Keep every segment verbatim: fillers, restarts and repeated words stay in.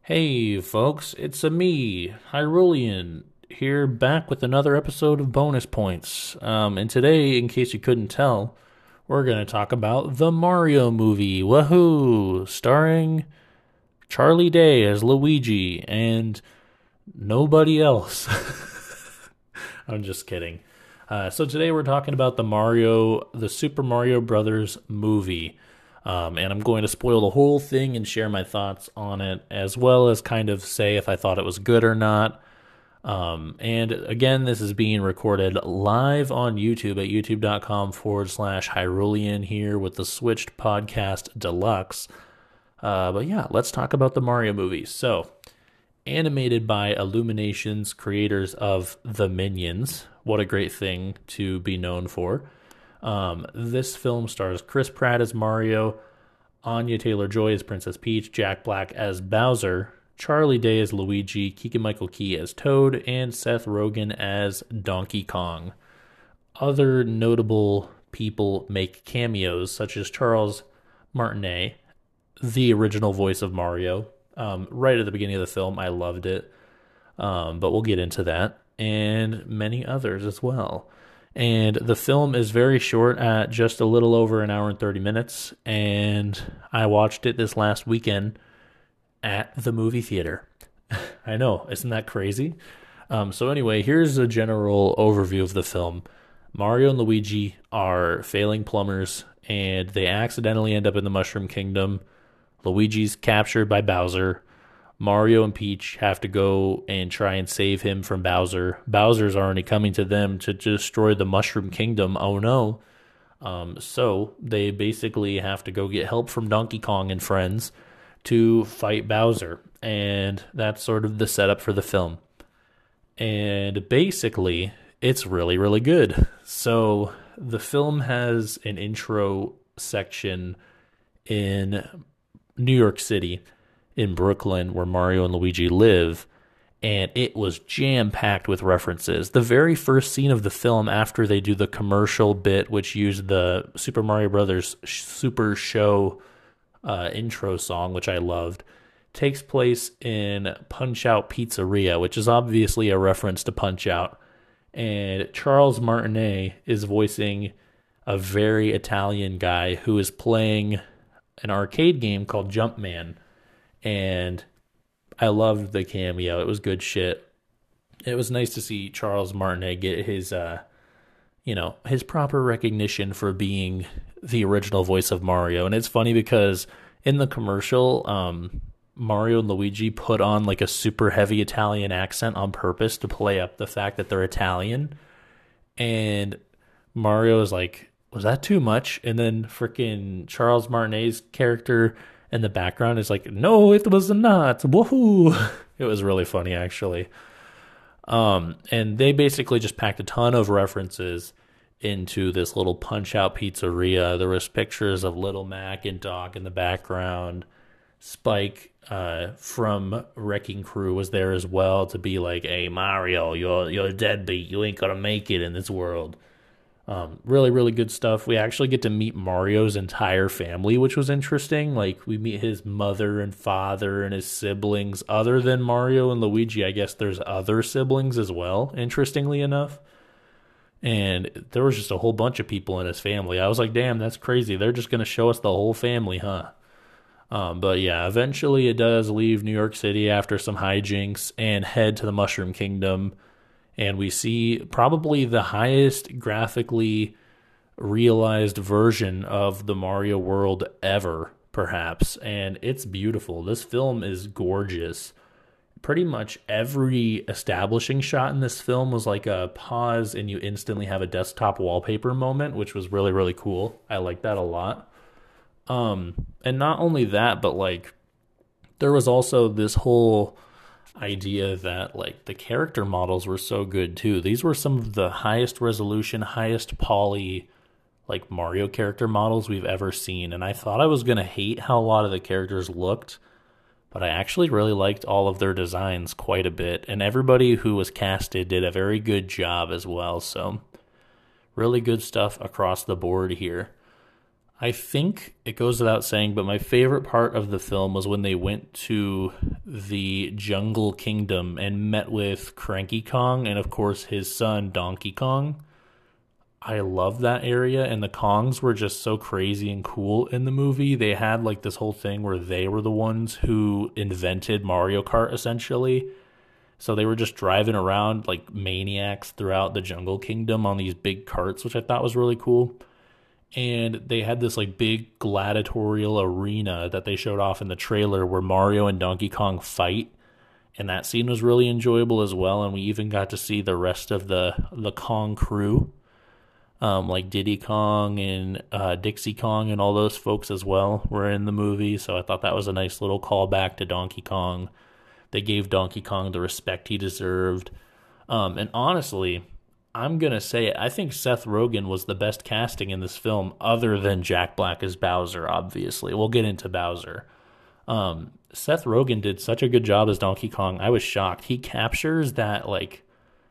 Hey folks, it's a me, Hyrulean, here back with another episode of Bonus Points. Um, and today, in case you couldn't tell, we're going to talk about the Mario movie, woohoo, starring Charlie Day as Luigi and nobody else. I'm just kidding. Uh, so today we're talking about the Mario, the Super Mario Brothers movie. Um, and I'm going to spoil the whole thing and share my thoughts on it, as well as kind of say if I thought it was good or not. Um, and again, this is being recorded live on YouTube at youtube.com forward slash Hyrulean here with the Switched Podcast Deluxe. Uh, but yeah, let's talk about the Mario movie. So, animated by Illumination's creators of The Minions. What a great thing to be known for. Um, this film stars Chris Pratt as Mario, Anya Taylor-Joy as Princess Peach, Jack Black as Bowser, Charlie Day as Luigi, Keegan-Michael Key as Toad, and Seth Rogen as Donkey Kong. Other notable people make cameos, such as Charles Martinet, the original voice of Mario. Um, right at the beginning of the film, I loved it, um, but we'll get into that, and many others as well. And the film is very short at just a little over an hour and thirty minutes. And I watched it this last weekend at the movie theater. I know, isn't that crazy? Um, so anyway, here's a general overview of the film. Mario and Luigi are failing plumbers, and they accidentally end up in the Mushroom Kingdom. Luigi's captured by Bowser. Mario and Peach have to go and try and save him from Bowser. Bowser's already coming to them to destroy the Mushroom Kingdom. Oh no. Um, so they basically have to go get help from Donkey Kong and friends to fight Bowser. And that's sort of the setup for the film. And basically, it's really, really good. So the film has an intro section in New York City, in Brooklyn, where Mario and Luigi live, and it was jam-packed with references. The very first scene of the film, after they do the commercial bit, which used the Super Mario Brothers Super Show uh, intro song, which I loved, takes place in Punch-Out Pizzeria, which is obviously a reference to Punch-Out. And Charles Martinet is voicing a very Italian guy who is playing an arcade game called Jumpman. And I loved the cameo. It was good shit. It was nice to see Charles Martinet get his, uh, you know, his proper recognition for being the original voice of Mario. And it's funny because in the commercial, um, Mario and Luigi put on like a super heavy Italian accent on purpose to play up the fact that they're Italian. And Mario is like, was that too much? And then freaking Charles Martinet's character in the background is like, no, it was not. Woohoo! It was really funny, actually. Um, and they basically just packed a ton of references into this little Punch-Out Pizzeria. There was pictures of Little Mac and Doc in the background. Spike uh, from Wrecking Crew was there as well to be like, hey, Mario, you're, you're a deadbeat. You ain't gonna make it in this world. Um, really, really good stuff. We actually get to meet Mario's entire family, which was interesting. Like, we meet his mother and father and his siblings. Other than Mario and Luigi, I guess there's other siblings as well, interestingly enough. And there was just a whole bunch of people in his family. I was like, damn, that's crazy. They're just going to show us the whole family, huh? Um, but yeah, eventually it does leave New York City after some hijinks and head to the Mushroom Kingdom. And we see probably the highest graphically realized version of the Mario world ever, perhaps. And it's beautiful. This film is gorgeous. Pretty much every establishing shot in this film was like a pause and you instantly have a desktop wallpaper moment, which was really, really cool. I like that a lot. Um, and not only that, but like there was also this whole idea that like the character models were so good too. These were some of the highest resolution, highest poly like Mario character models we've ever seen. And I thought I was going to hate how a lot of the characters looked, but I actually really liked all of their designs quite a bit. And everybody who was casted did a very good job as well. So really good stuff across the board here. I think it goes without saying, but my favorite part of the film was when they went to the Jungle Kingdom and met with Cranky Kong and, of course, his son, Donkey Kong. I love that area, and the Kongs were just so crazy and cool in the movie. They had like this whole thing where they were the ones who invented Mario Kart, essentially. So they were just driving around like maniacs throughout the Jungle Kingdom on these big carts, which I thought was really cool. And they had this like big gladiatorial arena that they showed off in the trailer where Mario and Donkey Kong fight. And that scene was really enjoyable as well. And we even got to see the rest of the, the Kong crew, um, like Diddy Kong and uh, Dixie Kong and all those folks as well were in the movie. So I thought that was a nice little callback to Donkey Kong. They gave Donkey Kong the respect he deserved. Um, and honestly, I'm going to say it. I think Seth Rogen was the best casting in this film other than Jack Black as Bowser, obviously. We'll get into Bowser. Um, Seth Rogen did such a good job as Donkey Kong. I was shocked. He captures that, like,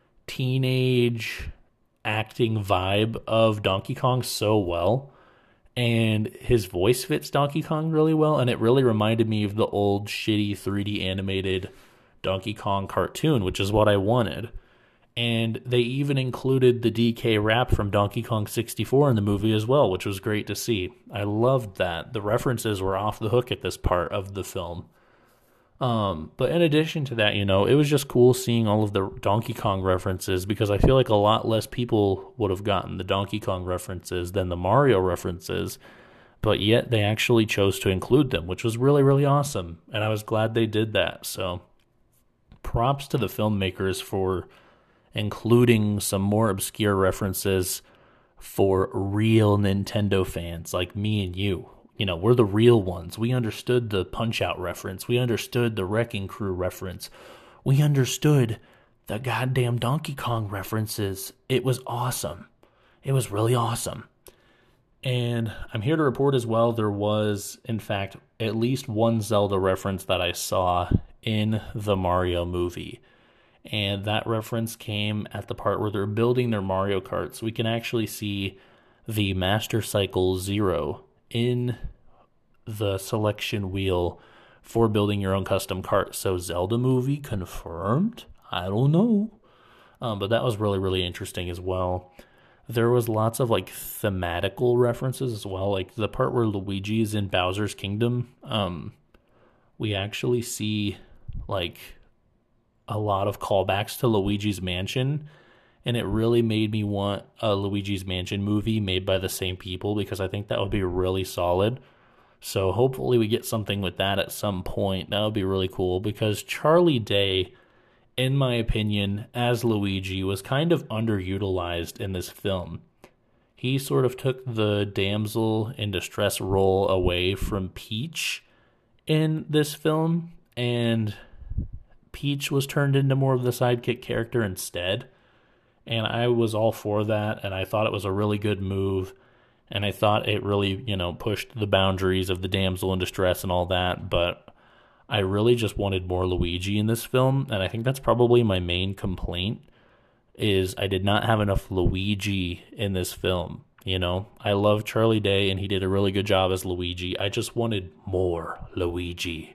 teenage acting vibe of Donkey Kong so well. And his voice fits Donkey Kong really well. And it really reminded me of the old shitty three D animated Donkey Kong cartoon, which is what I wanted. And they even included the D K rap from Donkey Kong sixty-four in the movie as well, which was great to see. I loved that. The references were off the hook at this part of the film. Um, but in addition to that, you know, it was just cool seeing all of the Donkey Kong references because I feel like a lot less people would have gotten the Donkey Kong references than the Mario references. But yet they actually chose to include them, which was really, really awesome. And I was glad they did that. So props to the filmmakers for including some more obscure references for real Nintendo fans like me and you. You know, we're the real ones. We understood the Punch-Out reference. We understood the Wrecking Crew reference. We understood the goddamn Donkey Kong references. It was awesome. It was really awesome. And I'm here to report as well, there was, in fact, at least one Zelda reference that I saw in the Mario movie. And that reference came at the part where they're building their Mario Karts. We can actually see the Master Cycle Zero in the selection wheel for building your own custom cart. So Zelda movie confirmed? I don't know. Um, but that was really, really interesting as well. There was lots of like thematical references as well. Like the part where Luigi is in Bowser's Kingdom. Um, we actually see like a lot of callbacks to Luigi's Mansion, and it really made me want a Luigi's Mansion movie made by the same people because I think that would be really solid. So hopefully we get something with that at some point. That would be really cool because Charlie Day, in my opinion, as Luigi, was kind of underutilized in this film. He sort of took the damsel in distress role away from Peach in this film, and Peach was turned into more of the sidekick character instead. And I was all for that, and I thought it was a really good move. And I thought it really, you know, pushed the boundaries of the damsel in distress and all that. But I really just wanted more Luigi in this film. And I think that's probably my main complaint, is I did not have enough Luigi in this film. You know, I love Charlie Day, and he did a really good job as Luigi. I just wanted more Luigi.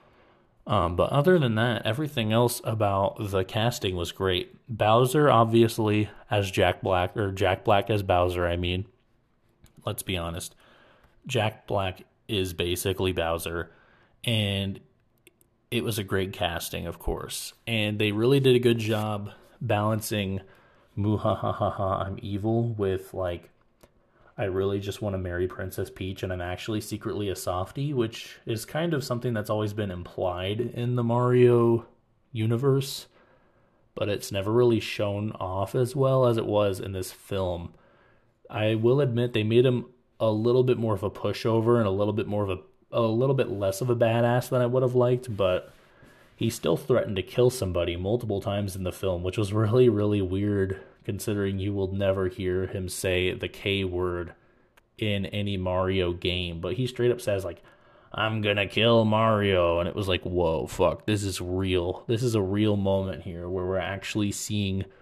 Um, but other than that, everything else about the casting was great. Bowser, obviously, as Jack Black, or Jack Black as Bowser, I mean. Let's be honest. Jack Black is basically Bowser, and it was a great casting, of course. And they really did a good job balancing "Muhahaha, I'm evil" with, like, I really just want to marry Princess Peach, and I'm actually secretly a softie, which is kind of something that's always been implied in the Mario universe, but it's never really shown off as well as it was in this film. I will admit they made him a little bit more of a pushover and a little bit more of a, a little bit less of a badass than I would have liked, but he still threatened to kill somebody multiple times in the film, which was really, really weird, considering you will never hear him say the K word in any Mario game. But he straight up says, like, I'm gonna kill Mario. And it was like, whoa, fuck, this is real. This is a real moment here where we're actually seeing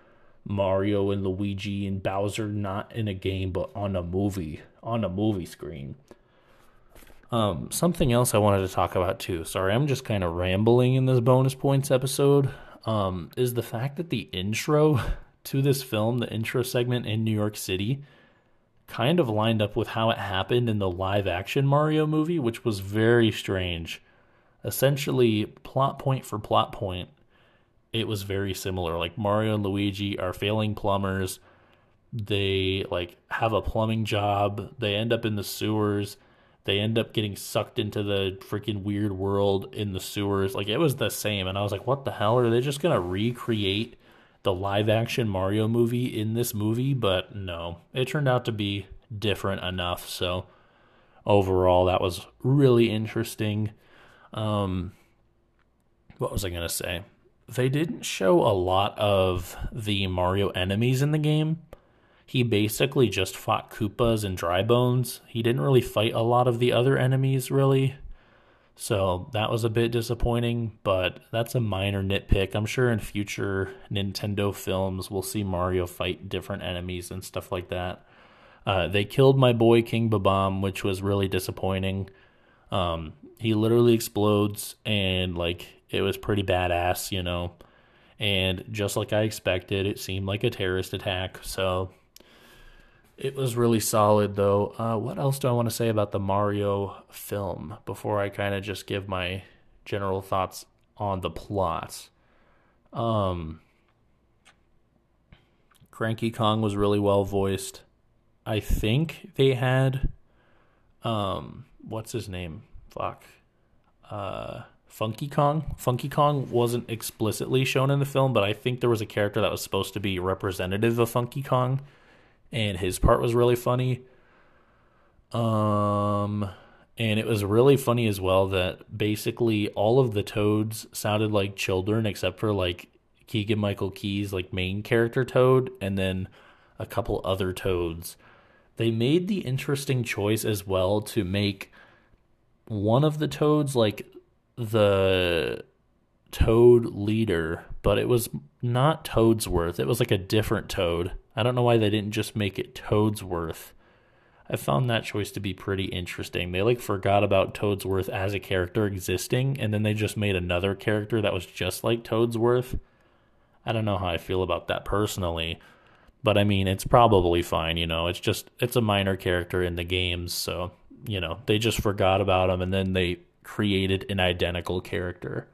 Mario and Luigi and Bowser not in a game but on a movie, on a movie screen. Um, something else I wanted to talk about too, sorry, I'm just kind of rambling in this bonus points episode, um, is the fact that the intro to this film, the intro segment in New York City, kind of lined up with how it happened in the live action Mario movie, which was very strange. Essentially, plot point for plot point, it was very similar. Like, Mario and Luigi are failing plumbers. They, like, have a plumbing job. They end up in the sewers. They end up getting sucked into the freaking weird world in the sewers. Like, it was the same. And I was like, what the hell? Are they just going to recreate the live-action Mario movie in this movie? But no. It turned out to be different enough. So, overall, that was really interesting. Um, what was I going to say? They didn't show a lot of the Mario enemies in the game. He basically just fought Koopas and Dry Bones. He didn't really fight a lot of the other enemies, really. So that was a bit disappointing, but that's a minor nitpick. I'm sure in future Nintendo films we'll see Mario fight different enemies and stuff like that. Uh, they killed my boy King Babam, which was really disappointing. Um, he literally explodes, and like it was pretty badass, you know. And just like I expected, it seemed like a terrorist attack, so it was really solid, though. Uh, what else do I want to say about the Mario film before I kind of just give my general thoughts on the plot? Um, Cranky Kong was really well voiced. I think they had, um, what's his name? Fuck. Uh, Funky Kong? Funky Kong wasn't explicitly shown in the film, but I think there was a character that was supposed to be representative of Funky Kong, and his part was really funny. Um, and it was really funny as well that basically all of the Toads sounded like children, except for like Keegan-Michael Key's like main character Toad, and then a couple other Toads. They made the interesting choice as well to make one of the Toads like the Toad leader, but it was not Toadsworth. It was like a different Toad. I don't know why they didn't just make it Toadsworth. I found that choice to be pretty interesting. They like forgot about Toadsworth as a character existing, and then they just made another character that was just like Toadsworth. I don't know how I feel about that personally, but I mean, it's probably fine, you know. It's just, it's a minor character in the games, so, you know, they just forgot about him, and then they created an identical character.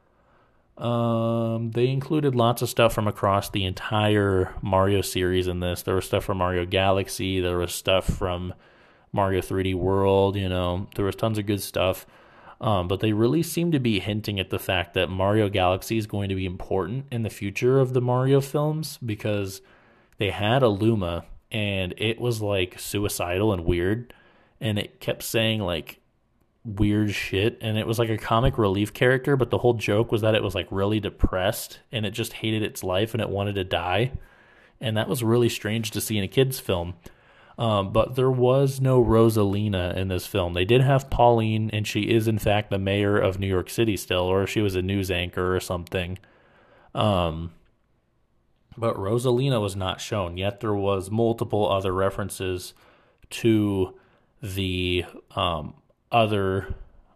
Um, they included lots of stuff from across the entire Mario series in this. There was stuff from Mario Galaxy. There was stuff from Mario three D World, you know. There was tons of good stuff. Um, but they really seem to be hinting at the fact that Mario Galaxy is going to be important in the future of the Mario films, because they had a Luma, and it was, like, suicidal and weird, and it kept saying, like, weird shit, and it was like a comic relief character, but the whole joke was that it was like really depressed and it just hated its life and it wanted to die, and that was really strange to see in a kid's film. Um, but there was no Rosalina in this film. They did have Pauline, and she is in fact the mayor of New York City still, or she was a news anchor or something. Um, but Rosalina was not shown, yet there was multiple other references to the um other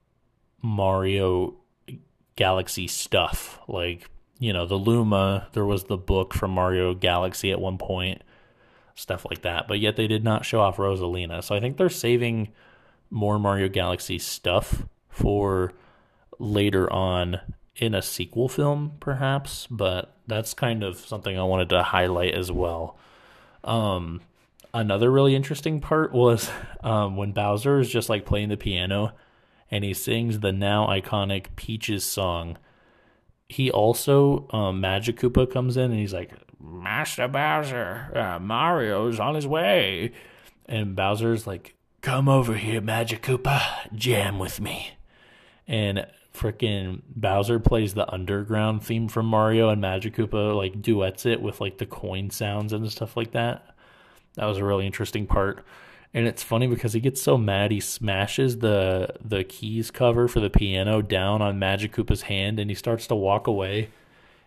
Mario Galaxy stuff, like, you know, the Luma, there was the book from Mario Galaxy at one point, stuff like that, but yet they did not show off Rosalina, so I think they're saving more Mario Galaxy stuff for later on in a sequel film, perhaps, but that's kind of something I wanted to highlight as well. Um, Another really interesting part was um, when Bowser is just like playing the piano and he sings the now iconic Peaches song. He also, um, Magic Koopa comes in and he's like, Master Bowser, uh, Mario's on his way. And Bowser's like, come over here, Magic Koopa, jam with me. And freaking Bowser plays the underground theme from Mario, and Magic Koopa like duets it with like the coin sounds and stuff like that. That was a really interesting part. And it's funny because he gets so mad he smashes the the keys cover for the piano down on Magic Koopa's hand, and he starts to walk away.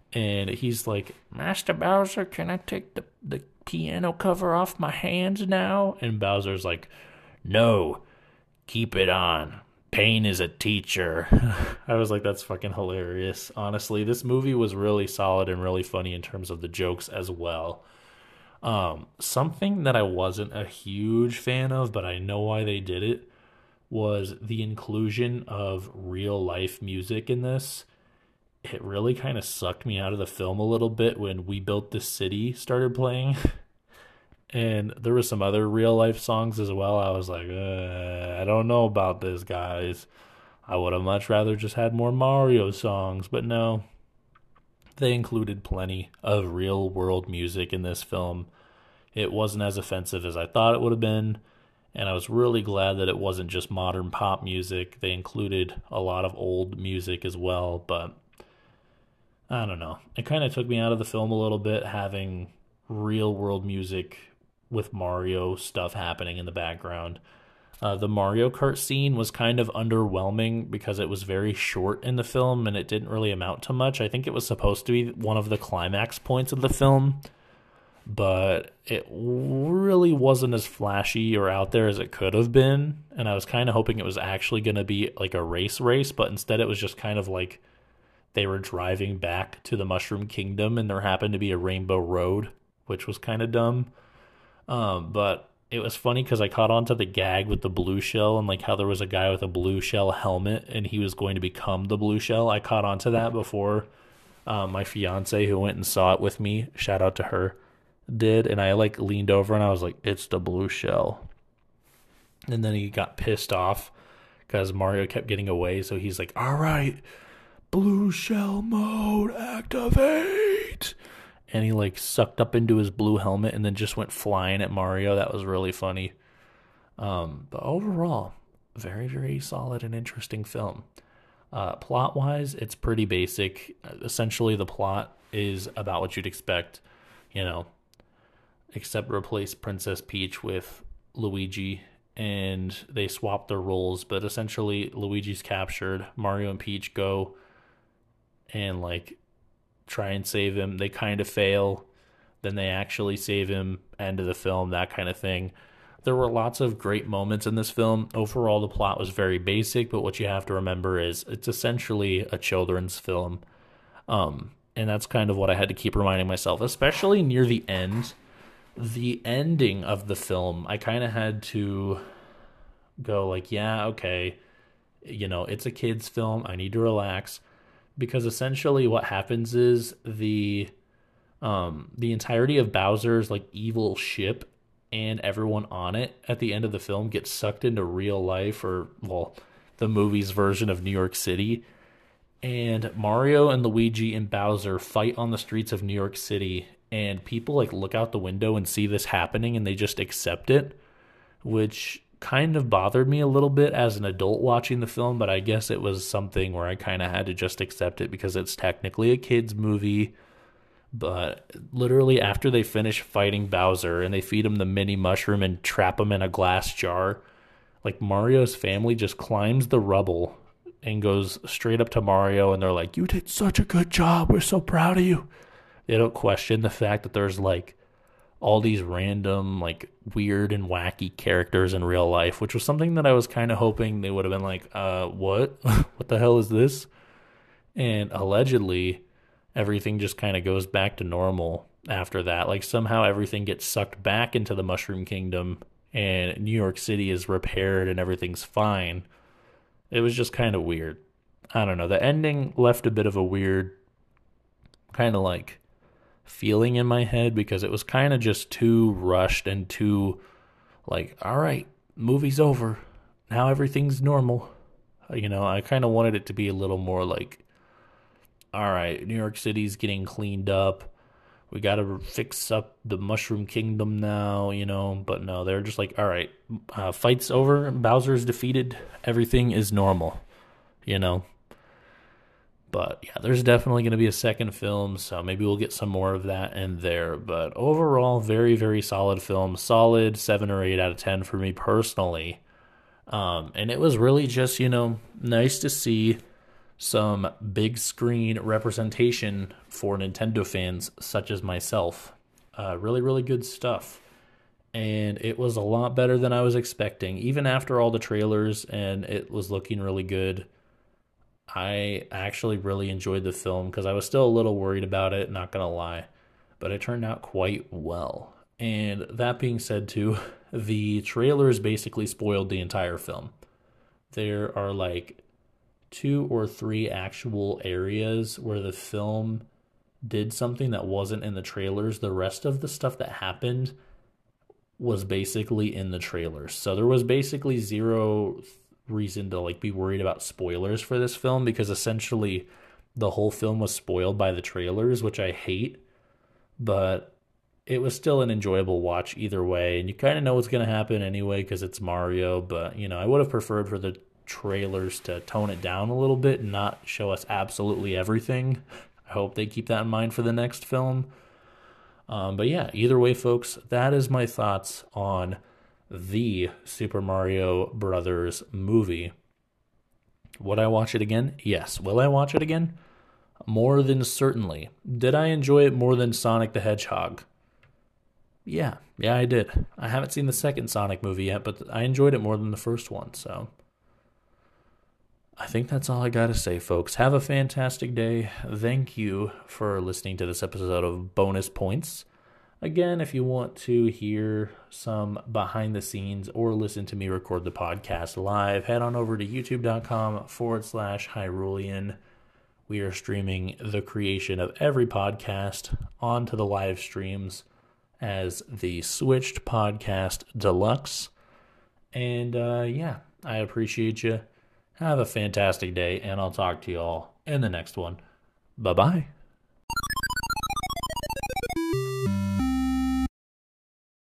And he's like, Master Bowser, can I take the, the piano cover off my hands now? And Bowser's like, no, keep it on. Pain is a teacher. I was like, that's fucking hilarious. Honestly, this movie was really solid and really funny in terms of the jokes as well. Um, something that I wasn't a huge fan of, but I know why they did it, was the inclusion of real life music in this. It really kind of sucked me out of the film a little bit when We Built This City started playing. And there were some other real life songs as well. I was like, uh, I don't know about this, guys. I would have much rather just had more Mario songs. But no, they included plenty of real world music in this film. It wasn't as offensive as I thought it would have been. And I was really glad that it wasn't just modern pop music. They included a lot of old music as well. But I don't know. It kind of took me out of the film a little bit, having real world music with Mario stuff happening in the background. Uh, the Mario Kart scene was kind of underwhelming because it was very short in the film and it didn't really amount to much. I think it was supposed to be one of the climax points of the film, but it really wasn't as flashy or out there as it could have been. And I was kind of hoping it was actually going to be like a race race, but instead it was just kind of like they were driving back to the Mushroom Kingdom and there happened to be a rainbow road, which was kind of dumb. Um, but it was funny because I caught on to the gag with the blue shell and like how there was a guy with a blue shell helmet and he was going to become the blue shell. I caught on to that before uh, my fiance who went and saw it with me, shout out to her, did. And I like leaned over and I was like, it's the blue shell. And then he got pissed off because Mario kept getting away. So he's like, all right, blue shell mode activate. And he like sucked up into his blue helmet and then just went flying at Mario. That was really funny. Um, but overall, very, very solid and interesting film. Uh, plot-wise, it's pretty basic. Essentially, the plot is about what you'd expect, you know, except replace Princess Peach with Luigi, and they swap their roles. But essentially, Luigi's captured. Mario and Peach go and like try and save him. They kind of fail. Then they actually save him. End of the film, that kind of thing. There were lots of great moments in this film. Overall, the plot was very basic, but what you have to remember is it's essentially a children's film. Um, and that's kind of what I had to keep reminding myself, especially near the end. The ending of the film, I kind of had to go like, yeah, okay, you know, it's a kid's film. I need to relax. Because essentially what happens is the um, the entirety of Bowser's like evil ship and everyone on it at the end of the film gets sucked into real life, or, well, the movie's version of New York City. And Mario and Luigi and Bowser fight on the streets of New York City, and people like look out the window and see this happening and they just accept it, which kind of bothered me a little bit as an adult watching the film, but I guess it was something where I kind of had to just accept it because it's technically a kid's movie. But literally after they finish fighting Bowser and they feed him the mini mushroom and trap him in a glass jar, like Mario's family just climbs the rubble and goes straight up to Mario and they're like, you did such a good job, we're so proud of you. They don't question the fact that there's like all these random, like, weird and wacky characters in real life, which was something that I was kind of hoping they would have been like, uh, what? What the hell is this? And allegedly, everything just kind of goes back to normal after that. Like, somehow everything gets sucked back into the Mushroom Kingdom, and New York City is repaired and everything's fine. It was just kind of weird. I don't know. The ending left a bit of a weird kind of, like, feeling in my head because it was kind of just too rushed and too like, all right, movie's over, now everything's normal. You know, I kind of wanted it to be a little more like, all right, New York City's getting cleaned up, we got to fix up the Mushroom Kingdom now, you know. But no, they're just like, all right, uh, fight's over, Bowser's defeated, everything is normal, you know. But yeah, there's definitely going to be a second film, so maybe we'll get some more of that in there. But overall, very, very solid film. Solid seven or eight out of ten for me personally. Um, and it was really just, you know, nice to see some big screen representation for Nintendo fans such as myself. Uh, really, really good stuff. And it was a lot better than I was expecting. Even after all the trailers and it was looking really good, I actually really enjoyed the film because I was still a little worried about it, not going to lie. But it turned out quite well. And that being said, too, the trailers basically spoiled the entire film. There are like two or three actual areas where the film did something that wasn't in the trailers. The rest of the stuff that happened was basically in the trailers. So there was basically zero reason to like be worried about spoilers for this film because essentially the whole film was spoiled by the trailers, which I hate, but it was still an enjoyable watch either way. And you kind of know what's going to happen anyway because it's Mario, but you know, I would have preferred for the trailers to tone it down a little bit and not show us absolutely everything. I hope they keep that in mind for the next film. Um, but yeah, either way, folks, that is my thoughts on the Super Mario Brothers movie. Would I watch it again? Yes. Will I watch it again? More than certainly. Did I enjoy it more than Sonic the Hedgehog? Yeah. Yeah, I did. I haven't seen the second Sonic movie yet, but I enjoyed it more than the first one, so I think that's all I got to say, folks. Have a fantastic day. Thank you for listening to this episode of Bonus Points. Again, if you want to hear some behind the scenes or listen to me record the podcast live, head on over to youtube.com forward slash Hyrulean. We are streaming the creation of every podcast onto the live streams as the Switched Podcast Deluxe. And uh, yeah, I appreciate you. Have a fantastic day, and I'll talk to you all in the next one. Bye-bye.